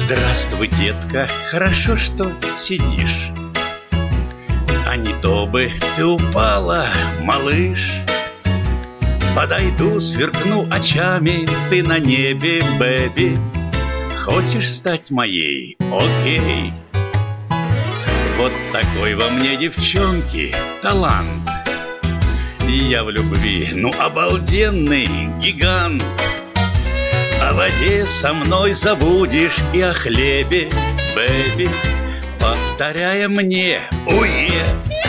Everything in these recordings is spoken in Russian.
Здравствуй, детка, хорошо, что сидишь. А не то бы ты упала, малыш. Подойду, сверкну очами, ты на небе, бэби. Хочешь стать моей? Окей. Вот такой во мне, девчонки, талант. Я в любви, ну обалденный гигант. О воде со мной забудешь и о хлебе, бэби, повторяя мне «Уе».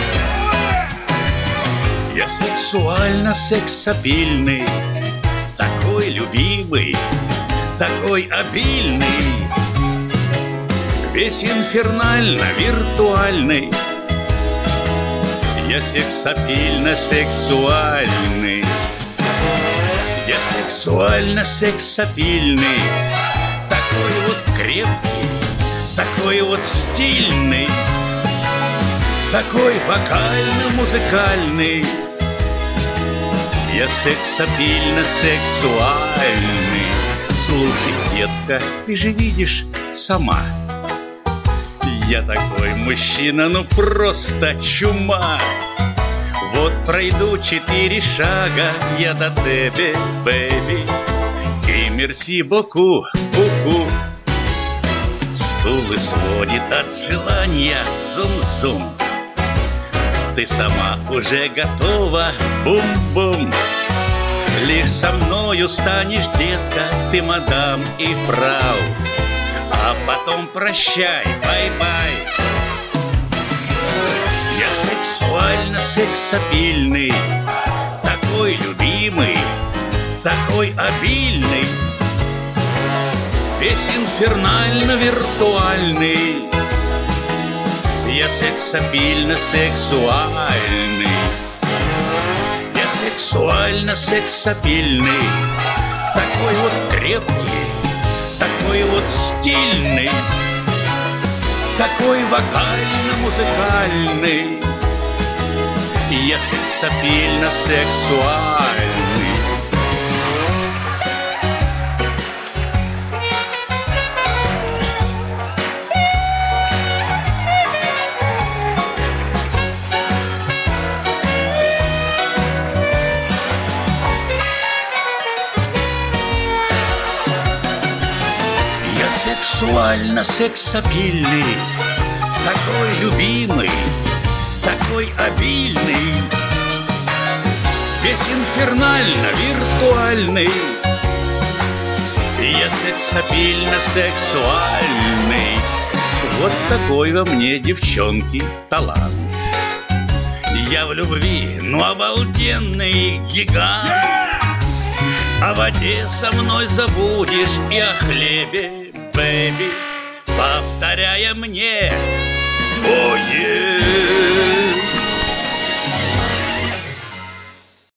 Я сексуально сексапильный, такой любимый, такой обильный, весь инфернально виртуальный. Я сексапильно сексуальный. Я сексуально сексапильный, такой вот крепкий, такой вот стильный, такой вокально-музыкальный. Я сексапильно сексуальный. Слушай, детка, ты же видишь сама, я такой мужчина, ну просто чума. Вот пройду 4 шага, я до тебе, бэби, и мерси боку, ку-ку. Скулы сводит от желания зум-зум. Ты сама уже готова, бум-бум. Лишь со мною станешь, детка, ты мадам и фрау. А потом прощай, бай-бай. Я сексуально сексапильный, такой любимый, такой обильный, весь инфернально виртуальный. Я сексапильно сексуальный. Я сексуально сексапильный, такой вот крепкий, такой вот стильный, такой вокально-музыкальный. Я сексапильно сексуальный. Я сексуально сексапильный, такой любимый, такой обильный, весь инфернально виртуальный. Я сексапильно сексуальный. Вот такой во мне, девчонки, талант. Я в любви, ну обалденный гигант. О воде со мной забудешь и о хлебе, бэби, повторяя мне «О, е».